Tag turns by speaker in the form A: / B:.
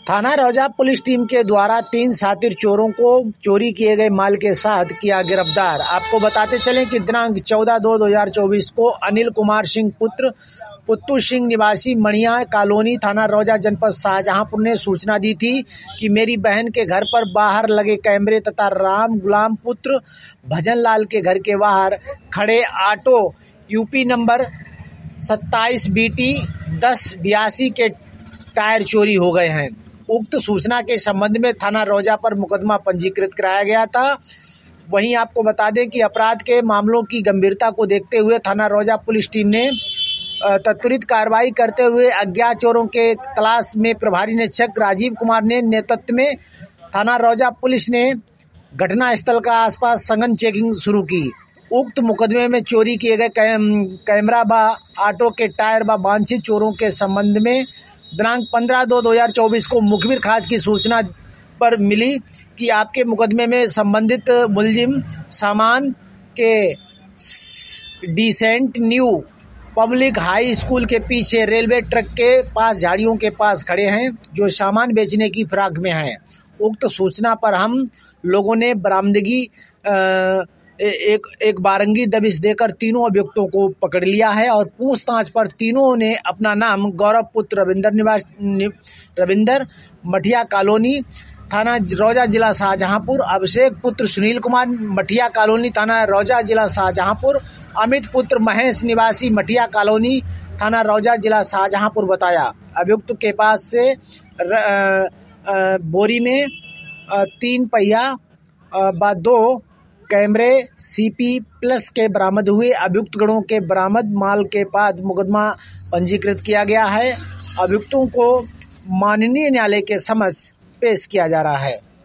A: थाना रौजा police team के द्वारा 3 शातिर चोरों को चोरी किए गए माल के साथ किया गिरफ्तार। आपको बताते चलें कि दिनांक 14/2/2024 को अनिल कुमार सिंह पुत्र पुत्तू सिंह निवासी मणिया कॉलोनी थाना रौजा जनपद शाहजहांपुर ने सूचना दी थी कि मेरी बहन के घर पर बाहर लगे कैमरे तथा राम गुलाम पुत्र भजन लाल के घर के बाहर खड़े ऑटो यूपी नंबर 27 BT 1082 के टायर चोरी हो गए हैं। उक्त सूचना के संबंध में थाना रौजा पर मुकदमा पंजीकृत कराया गया था। वहीं आपको बता दें कि अपराध के मामलों की गंभीरता को देखते हुए थाना रौजा पुलिस टीम ने त्वरित कार्रवाई करते हुए अज्ञात चोरों के तलाश में प्रभारी निरीक्षक राजीव कुमार ने नेतृत्व में थाना रौजा पुलिस ने घटना स्थल का आसपास सघन चेकिंग शुरू की। उक्त मुकदमे में चोरी किए गए कैमरा व ऑटो के टायर व वांछित चोरों के संबंध में दिनांक 15/2/2024 को मुखबिर खास की सूचना पर मिली कि आपके मुकदमे में संबंधित मुलजिम सामान के decent new public high school के पीछे रेलवे ट्रैक के पास झाड़ियों के पास खड़े हैं, जो सामान बेचने की फिराक में हैं। उक्त सूचना पर हम लोगों ने बरामदगी एक बारंगी दबिश देकर तीनों अभियुक्तों को पकड़ लिया है और पूछताछ पर तीनों ने अपना नाम गौरव पुत्र रविंदर मठिया कॉलोनी थाना रौजा जिला शाहजहांपुर, अभिषेक पुत्र सुनील कुमार मठिया कॉलोनी थाना रौजा जिला शाहजहांपुर, अमित पुत्र महेश निवासी मठिया कॉलोनी थाना रौजा जिला शाहजहांपुर बताया। अभियुक्त के पास से बोरी में 3 पहिया व 2 कैमरे CP+ के बरामद हुए। अभियुक्त गणों के बरामद माल के बाद मुकदमा पंजीकृत किया गया है। अभियुक्तों को माननीय न्यायालय के समक्ष पेश किया जा रहा है।